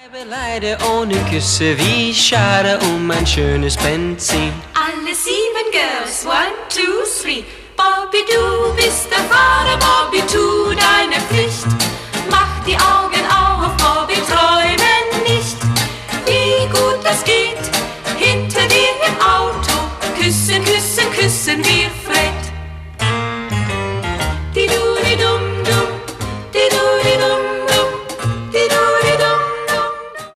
Leider ohne Küsse, wie schade mein schönes Benzin. Alle 7 Girls, 1, 2, 3. Bobby, du bist der Vater, Bobby, du